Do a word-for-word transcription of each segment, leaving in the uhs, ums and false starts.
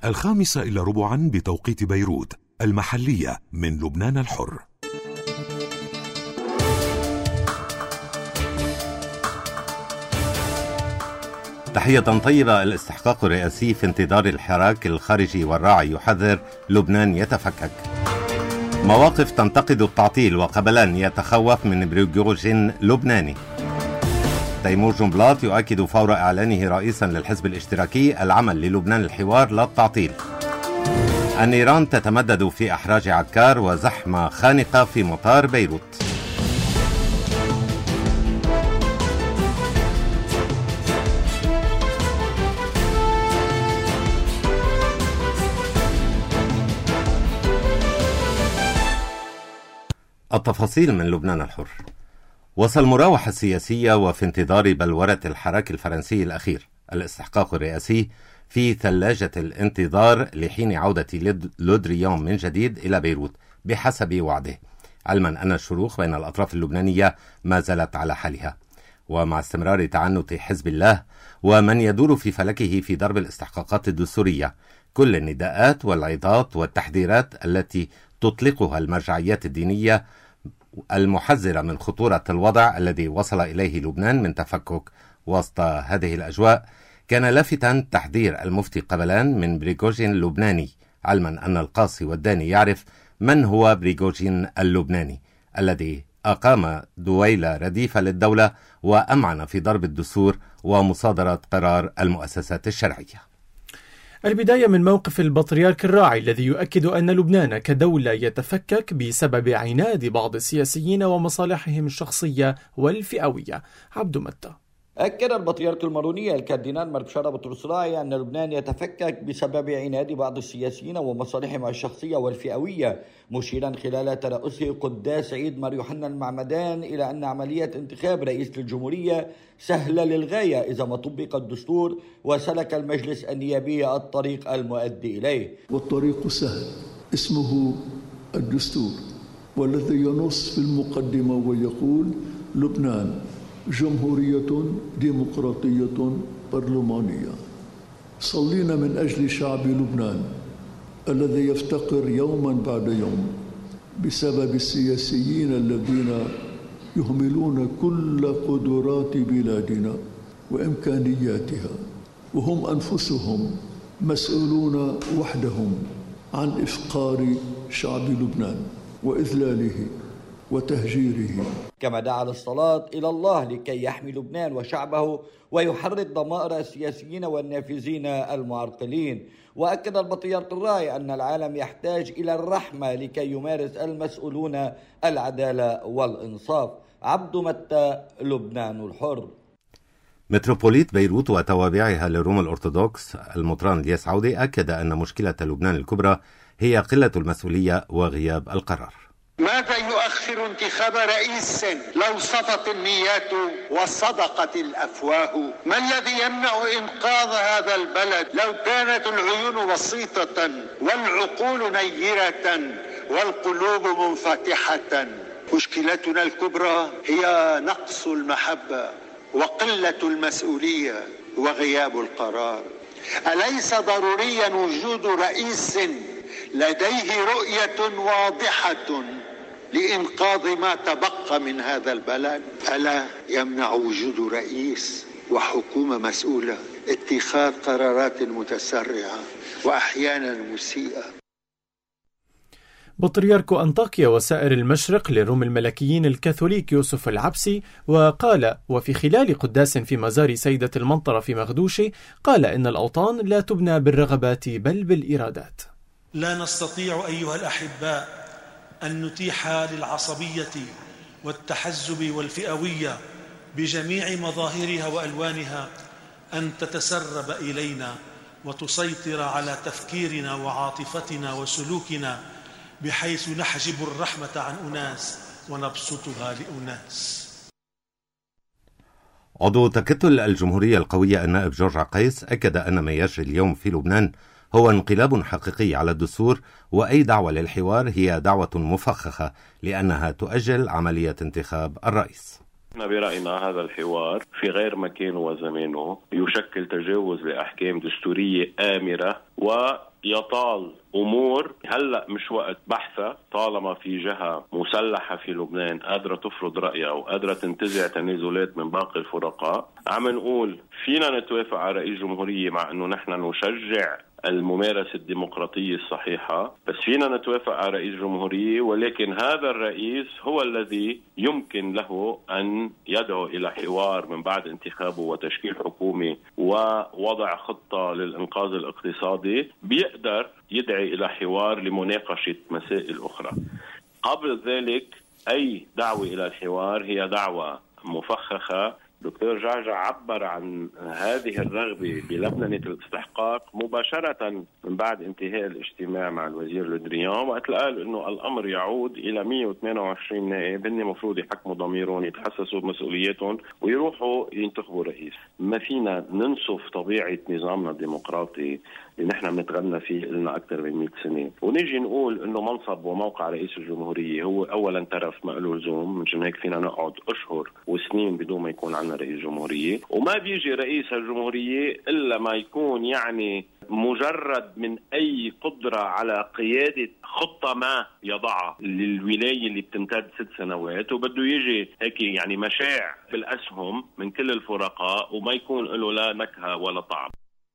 الخامسة إلى ربعا بتوقيت بيروت المحلية من لبنان الحر. تحية طيبة. الاستحقاق الرئاسي في انتظار الحراك الخارجي والراعي يحذر لبنان يتفكك. مواقف تنتقد التعطيل وقبلان يتخوف من بريغوجين لبناني. تيمور جنبلاط يؤكد فور إعلانه رئيسا للحزب الاشتراكي العمل للبنان الحوار لا التعطيل. النيران تتمدد في أحراج عكار وزحمة خانقة في مطار بيروت. التفاصيل من لبنان الحر. وصل المراوحة السياسية وفي انتظار بلورة الحراك الفرنسي الأخير الاستحقاق الرئاسي في ثلاجة الانتظار لحين عودة لودريان من جديد إلى بيروت بحسب وعده، علما أن الشروخ بين الأطراف اللبنانية ما زالت على حالها، ومع استمرار تعنت حزب الله ومن يدور في فلكه في ضرب الاستحقاقات الدستورية كل النداءات والعظات والتحذيرات التي تطلقها المرجعيات الدينية المحذرة من خطورة الوضع الذي وصل إليه لبنان من تفكك. وسط هذه الأجواء كان لافتا تحذير المفتي قبلان من بريغوجين اللبناني، علما أن القاصي والداني يعرف من هو بريغوجين اللبناني الذي أقام دويلة رديفة للدولة وأمعن في ضرب الدستور ومصادرة قرار المؤسسات الشرعية. البداية من موقف البطريرك الراعي الذي يؤكد أن لبنان كدولة يتفكك بسبب عناد بعض السياسيين ومصالحهم الشخصية والفئوية. عبد متى. أكد البطريرك الماروني الكاردينال مربشارة بطرس راعي أن لبنان يتفكك بسبب عناد بعض السياسيين ومصالحهم الشخصية والفئوية، مشيرا خلال ترأسه قداس عيد مار يوحنا المعمدان إلى أن عملية انتخاب رئيس للجمهورية سهلة للغاية إذا ما طبق الدستور وسلك المجلس النيابي الطريق المؤدي إليه. والطريق سهل اسمه الدستور، والذي ينص في المقدمة ويقول لبنان جمهورية ديمقراطية برلمانية. صلينا من أجل شعب لبنان الذي يفتقر يوما بعد يوم بسبب السياسيين الذين يهملون كل قدرات بلادنا وإمكانياتها، وهم أنفسهم مسؤولون وحدهم عن إفقار شعب لبنان وإذلاله وتهجيره. كما دعا للصلاة إلى الله لكي يحمي لبنان وشعبه ويحرك ضمائر السياسيين والنافذين المعرقلين. وأكد البطريرك الراعي أن العالم يحتاج إلى الرحمة لكي يمارس المسؤولون العدالة والإنصاف. عبد متى، لبنان الحر. متروبوليت بيروت وتوابعها للروم الأرثوذكس المطران الياس عودي أكد أن مشكلة لبنان الكبرى هي قلة المسؤولية وغياب القرار. ماذا يؤخر انتخاب رئيس لو صفت النيات وصدقت الأفواه؟ ما الذي يمنع إنقاذ هذا البلد لو كانت العيون بسيطة والعقول نيرة والقلوب منفتحة؟ مشكلتنا الكبرى هي نقص المحبة وقلة المسؤولية وغياب القرار. أليس ضروريا وجود رئيس لديه رؤية واضحة لإنقاذ ما تبقى من هذا البلد؟ ألا يمنع وجود رئيس وحكومة مسؤولة اتخاذ قرارات متسرعة وأحيانا مسيئة؟ بطريرك أنطاكيا وسائر المشرق للروم الملكيين الكاثوليك يوسف العبسي وقال وفي خلال قداس في مزار سيدة المنطرة في مغدوشي قال إن الأوطان لا تبنى بالرغبات بل بالإرادات. لا نستطيع أيها الأحباء أن نتيح للعصبية والتحزب والفئوية بجميع مظاهرها وألوانها أن تتسرب إلينا وتسيطر على تفكيرنا وعاطفتنا وسلوكنا بحيث نحجب الرحمة عن أناس ونبسطها لأناس. عضو تكتل الجمهورية القوية النائب جورج عقيس أكد أن ما يجري اليوم في لبنان هو انقلاب حقيقي على الدستور، وأي دعوة للحوار هي دعوة مفخخة لأنها تؤجل عملية انتخاب الرئيس. برأينا هذا الحوار في غير مكانه وزمانه، يشكل تجاوز لأحكام دستورية آمرة ويطال أمور هلأ مش وقت بحثها، طالما في جهة مسلحة في لبنان قادرة تفرض رأيها وقادرة تنتزع تنازلات من باقي الفرقاء. عم نقول فينا نتوافق على رئيس جمهورية مع أنه نحن نشجع الممارسة الديمقراطية الصحيحة، بس فينا نتوافق على رئيس جمهورية، ولكن هذا الرئيس هو الذي يمكن له أن يدعو إلى حوار من بعد انتخابه وتشكيل حكومة ووضع خطة للإنقاذ الاقتصادي، بيقدر يدعي إلى حوار لمناقشة مسائل أخرى. قبل ذلك أي دعوة إلى الحوار هي دعوة مفخخة. دكتور جعجع عبر عن هذه الرغبة بلبنة الاستحقاق مباشرة من بعد انتهاء الاجتماع مع الوزير لودريان، وقت قال انه الامر يعود الى مئة وثمانية وعشرين نائب هن مفروض يحكموا ضميرهم، يتحسسوا بمسؤولياتهم ويروحوا ينتخبوا رئيس. ما فينا ننسف طبيعة نظامنا الديمقراطي اللي نحن بنتغنى فيه لنا اكثر من مئة سنة، ونيجي نقول انه منصب وموقع رئيس الجمهورية هو اولا ترف ما له لزوم، مشان هيك فينا نقعد اشهر وسنين بدون ما يكون عندنا رئيس جمهورية، وما بيجي رئيس الجمهورية إلا ما يكون يعني مجرد من أي قدرة على قيادة خطة ما يضعها للولاية اللي بتمتد ست سنوات، وبده يجي هيك يعني مشاع بالأسهم من كل الفرقاء وما يكون له لا نكهة ولا طعم.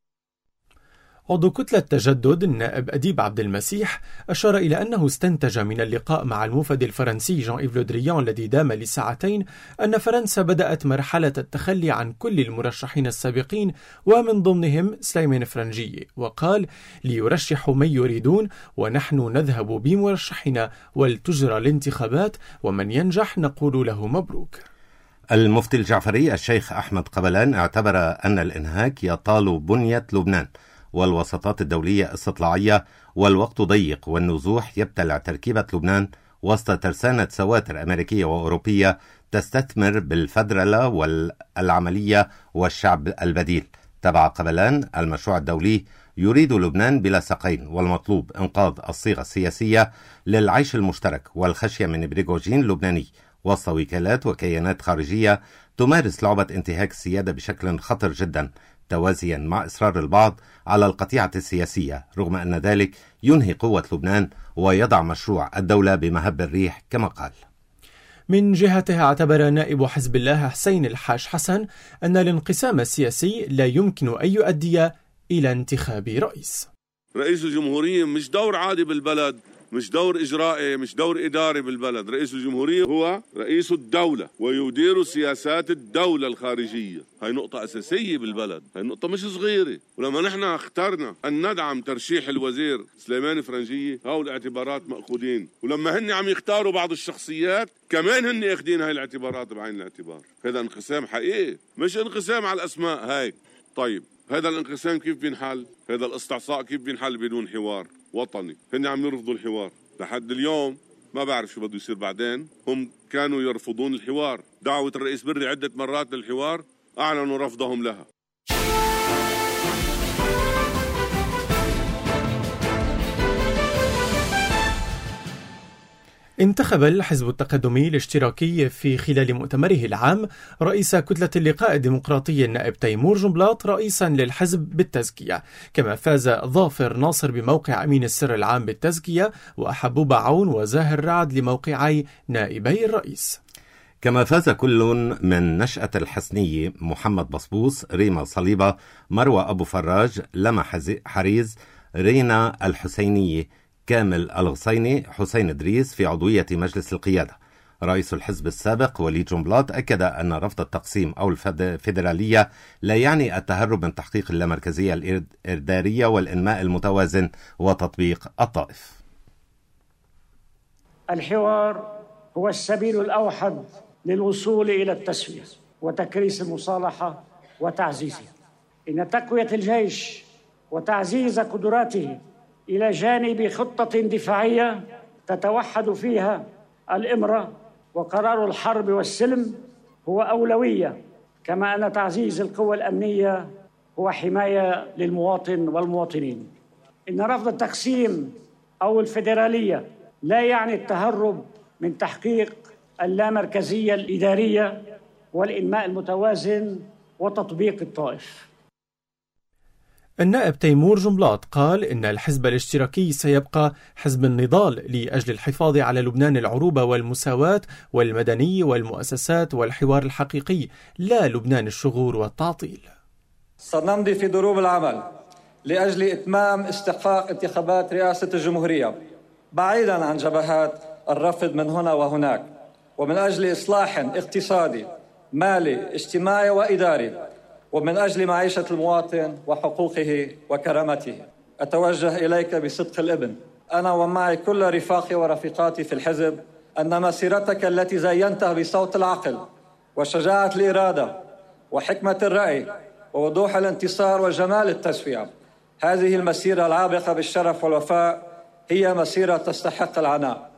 عضو كتلة تجدد النائب أديب عبد المسيح أشار إلى أنه استنتج من اللقاء مع الموفد الفرنسي جان إيف لو دريان الذي دام لساعتين أن فرنسا بدأت مرحلة التخلي عن كل المرشحين السابقين ومن ضمنهم سليمان فرنجية، وقال ليرشحوا من يريدون ونحن نذهب بمرشحنا ولتجرى الانتخابات ومن ينجح نقول له مبروك. المفتي الجعفري الشيخ أحمد قبلان اعتبر أن الإنهاك يطال بنية لبنان والوساطات الدولية استطلاعية والوقت ضيق والنزوح يبتلع تركيبة لبنان وسط ترسانة سواتر أمريكية وأوروبية تستثمر بالفدرلة والعملية والشعب البديل. تبع قبلان المشروع الدولي يريد لبنان بلا سقين، والمطلوب إنقاذ الصيغة السياسية للعيش المشترك والخشية من بريغوجين لبناني وسط وكالات وكيانات خارجية تمارس لعبة انتهاك السيادة بشكل خطر جدا، توازيا مع إصرار البعض على القطيعة السياسية، رغم أن ذلك ينهي قوة لبنان ويضع مشروع الدولة بمهب الريح كما قال. من جهته اعتبر نائب حزب الله حسين الحاج حسن أن الانقسام السياسي لا يمكن أن يؤدي إلى انتخاب رئيس. رئيس الجمهورية مش دور عادي بالبلد، مش دور إجرائي، مش دور إداري بالبلد. رئيس الجمهورية هو رئيس الدولة ويدير سياسات الدولة الخارجية. هاي نقطة أساسية بالبلد، هاي نقطة مش صغيرة. ولما نحن اخترنا أن ندعم ترشيح الوزير سليمان فرنجية، هاو الاعتبارات مأخوذين، ولما هن عم يختاروا بعض الشخصيات كمان هن اخدين هاي الاعتبارات بعين الاعتبار. هذا انقسام حقيقي، مش انقسام على الأسماء هاي. طيب هذا الانقسام كيف بينحل؟ هذا الاستعصاء كيف بينحل بدون حوار وطني؟ هن عم يرفضوا الحوار لحد اليوم، ما بعرف شو بده يصير بعدين. هم كانوا يرفضون الحوار، دعوة الرئيس بري عدة مرات للحوار أعلنوا رفضهم لها. انتخب الحزب التقدمي الاشتراكي في خلال مؤتمره العام رئيس كتلة اللقاء الديمقراطي النائب تيمور جنبلاط رئيسا للحزب بالتزكية، كما فاز ظافر ناصر بموقع أمين السر العام بالتزكية، وحبوب عون وزاهر رعد لموقعي نائبي الرئيس. كما فاز كل من نشأة الحسنية محمد بصبوص، ريما صليبة، مروى أبو فراج، لما حريز، رينا الحسينية، كامل الغصيني، حسين إدريس في عضوية مجلس القيادة. رئيس الحزب السابق وليد جنبلاط أكد أن رفض التقسيم أو الفيدرالية لا يعني التهرب من تحقيق اللامركزية الإدارية والإنماء المتوازن وتطبيق الطائف. الحوار هو السبيل الأوحد للوصول إلى التسوية وتكريس المصالحة وتعزيزها. إن تقوية الجيش وتعزيز قدراته إلى جانب خطة دفاعية تتوحد فيها الإمرة وقرار الحرب والسلم هو أولوية، كما أن تعزيز القوى الأمنية هو حماية للمواطن والمواطنين. إن رفض التقسيم أو الفيدرالية لا يعني التهرب من تحقيق اللامركزية الإدارية والإنماء المتوازن وتطبيق الطائف. النائب تيمور جنبلاط قال إن الحزب الاشتراكي سيبقى حزب النضال لأجل الحفاظ على لبنان العروبة والمساواة والمدني والمؤسسات والحوار الحقيقي، لا لبنان الشغور والتعطيل. سنمضي في دروب العمل لأجل إتمام استحقاق انتخابات رئاسة الجمهورية بعيدا عن جبهات الرفض من هنا وهناك، ومن أجل إصلاح اقتصادي مالي اجتماعي وإداري، ومن أجل معيشة المواطن وحقوقه وكرامته. أتوجه إليك بصدق الابن أنا ومعي كل رفاقي ورفيقاتي في الحزب أن مسيرتك التي زينتها بصوت العقل وشجاعة الإرادة وحكمة الرأي ووضوح الانتصار وجمال التسوية، هذه المسيرة العابقة بالشرف والوفاء هي مسيرة تستحق العناء.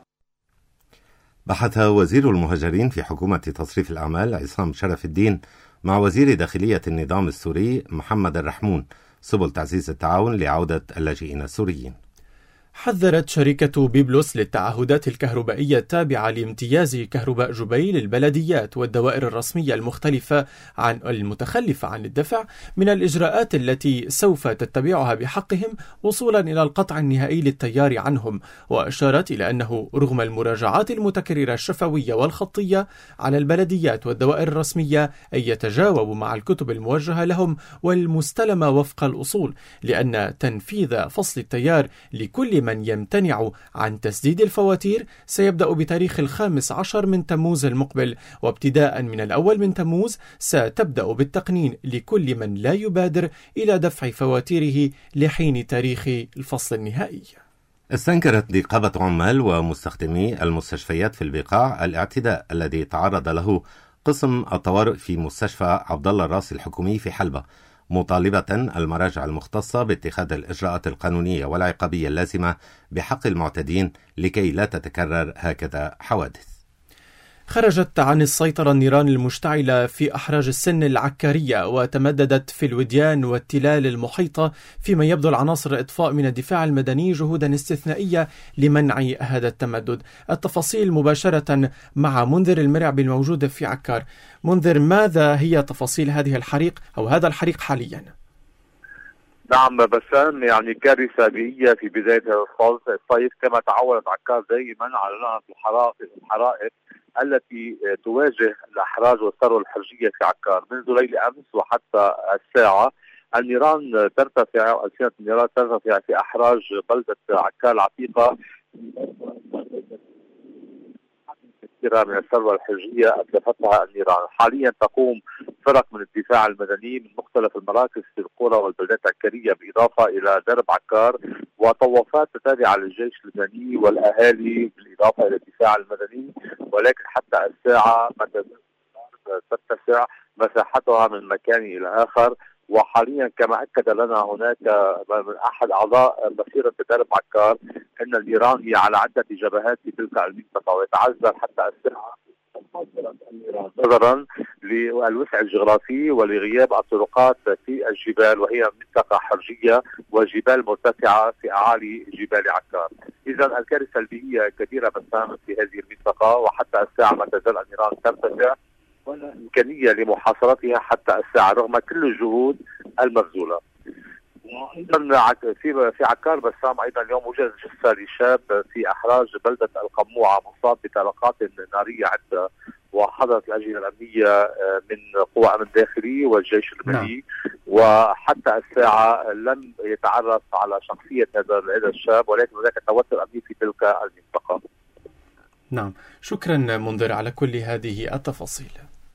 بحث وزير المهاجرين في حكومة تصريف الأعمال عصام شرف الدين مع وزير داخلية النظام السوري محمد الرحمون سبل تعزيز التعاون لعودة اللاجئين السوريين. حذرت شركة بيبلوس للتعهدات الكهربائية التابعة لامتياز كهرباء جبيل البلديات والدوائر الرسمية المختلفة عن المتخلفة عن الدفع من الإجراءات التي سوف تتبعها بحقهم وصولا إلى القطع النهائي للتيار عنهم، وأشارت إلى أنه رغم المراجعات المتكررة الشفوية والخطية على البلديات والدوائر الرسمية أن يتجاوبوا مع الكتب الموجهة لهم والمستلمة وفق الأصول، لأن تنفيذ فصل التيار لكل من يمتنع عن تسديد الفواتير سيبدأ بتاريخ الخامس عشر من تموز المقبل، وابتداء من الأول من تموز ستبدأ بالتقنين لكل من لا يبادر إلى دفع فواتيره لحين تاريخ الفصل النهائي. استنكرت نقابة عمال ومستخدمي المستشفيات في البقاع الاعتداء الذي تعرض له قسم الطوارئ في مستشفى عبد الله الراسي الحكومي في حلبة، مطالبة المراجع المختصة باتخاذ الإجراءات القانونية والعقابية اللازمة بحق المعتدين لكي لا تتكرر هكذا حوادث. خرجت عن السيطرة النيران المشتعلة في أحراج السن العكارية وتمددت في الوديان والتلال المحيطة، فيما يبذل عناصر الإطفاء من الدفاع المدني جهودا استثنائية لمنع هذا التمدد. التفاصيل مباشرة مع منذر المرعبي الموجود في عكار. منذر، ماذا هي تفاصيل هذه الحريق أو هذا الحريق حاليا؟ نعم بسام، يعني كارثة بيئية في بداية الصيف كما تعودت عكار دائما على لعنة الحرائق التي تواجه الأحراج والثروة الحرجية في عكار منذ ليل أمس وحتى الساعة. النيران ترتفع، ألسنة النيران ترتفع في أحراج بلدة عكار العتيقة من الثروة الحرجية أتلفتها النيران. حاليا تقوم فرق من الدفاع المدني من مختلف المراكز في القرى والبلدات العكارية بالإضافة إلى درب عكار وطوافات تتابعة للجيش اللبناني والأهالي بالإضافة إلى الدفاع المدني، ولكن حتى الساعة تتسع مساحتها من مكان إلى آخر. وحاليا كما أكد لنا هناك من أحد أعضاء مسيرة درب عكار أن النيران هي على عدة جبهات في تلك المنطقة، ويتعذر حتى الساعة النيران نظرا للوسع الجغرافي ولغياب الطرقات في الجبال، وهي منطقة حرجية وجبال مرتفعة في أعالي جبال عكار. إذا الكارثة البيئية كبيرة بسام في هذه المنطقة، وحتى الساعة ما تزال النيران ترتفع ولا إمكانية لمحاصرتها حتى الساعة رغم كل الجهود المبذولة. وأيضا في في عكار بسام أيضا اليوم وجد جثة لشاب في أحراج بلدة القموعة مصاب بطلقات نارية عدة، وحضرت الأجهزة الأمنية من قوى أمن داخلي والجيش اللبناني، وحتى الساعة لم يتعرف على شخصية هذا هذا الشاب، ولكن هناك توتر أمني في تلك المنطقة. نعم، شكرا منذر على كل هذه التفاصيل.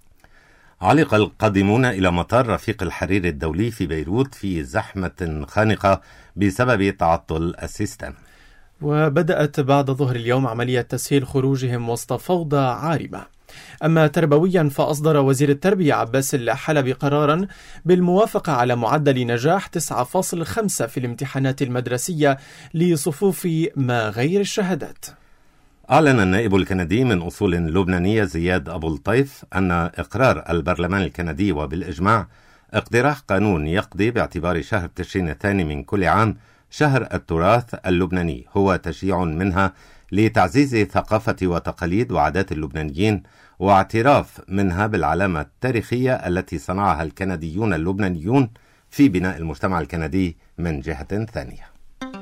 علق القادمون إلى مطار رفيق الحرير الدولي في بيروت في زحمة خانقة بسبب تعطل السيستم. وبدأت بعد ظهر اليوم عملية تسهيل خروجهم وسط فوضى عارمة. أما تربويا فأصدر وزير التربية عباس الحلبي قرارا بالموافقة على معدل نجاح تسعة فاصلة خمسة في الامتحانات المدرسية لصفوف ما غير الشهادات. أعلن النائب الكندي من أصول لبنانية زياد أبو الطيف أن إقرار البرلمان الكندي وبالإجماع اقتراح قانون يقضي باعتبار شهر تشرين الثاني من كل عام شهر التراث اللبناني هو تشجيع منها لتعزيز ثقافة وتقاليد وعادات اللبنانيين واعتراف منها بالعلامة التاريخية التي صنعها الكنديون اللبنانيون في بناء المجتمع الكندي من جهة ثانية.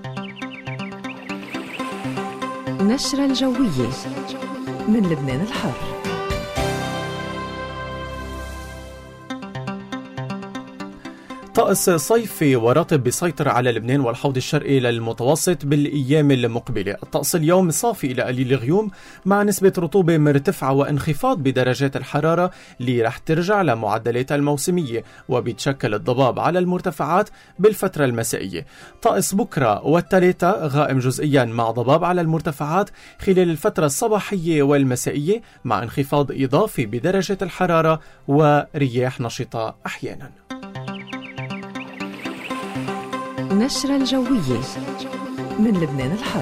نشرة الجوية من لبنان الحر. طقس صيفي ورطب بيسيطر على لبنان والحوض الشرقي للمتوسط بالأيام المقبلة. الطقس اليوم صافي إلى قليل غيوم مع نسبة رطوبة مرتفعة وانخفاض بدرجات الحرارة اللي رح ترجع لمعدلاتها الموسمية، وبيتشكل الضباب على المرتفعات بالفترة المسائية. طقس بكرة والثلاثة غائم جزئيا مع ضباب على المرتفعات خلال الفترة الصباحية والمسائية مع انخفاض إضافي بدرجة الحرارة ورياح نشطة أحيانا. نشرة الجوية من لبنان الحر.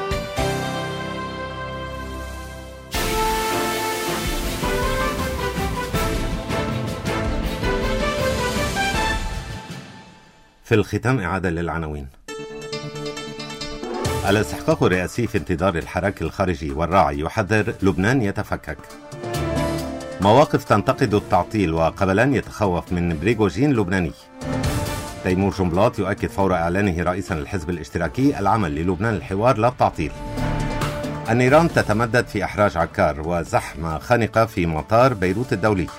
في الختام إعادة للعناوين. الاستحقاق الرئاسي في انتظار الحراك الخارجي والراعي يحذر لبنان يتفكك. مواقف تنتقد التعطيل وقبلان يتخوف من بريغوجين لبناني. تيمور جنبلاط يؤكد فور إعلانه رئيسا للحزب الاشتراكي العمل للبنان الحوار لا التعطيل. النيران تتمدد في إحراج عكار وزحمة خانقة في مطار بيروت الدولي.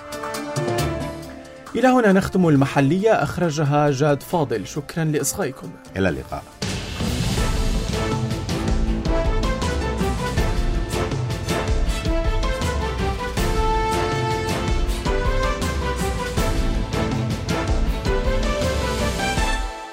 إلى هنا نختم المحلية، أخرجها جاد فاضل. شكرا لإصغائكم. إلى اللقاء.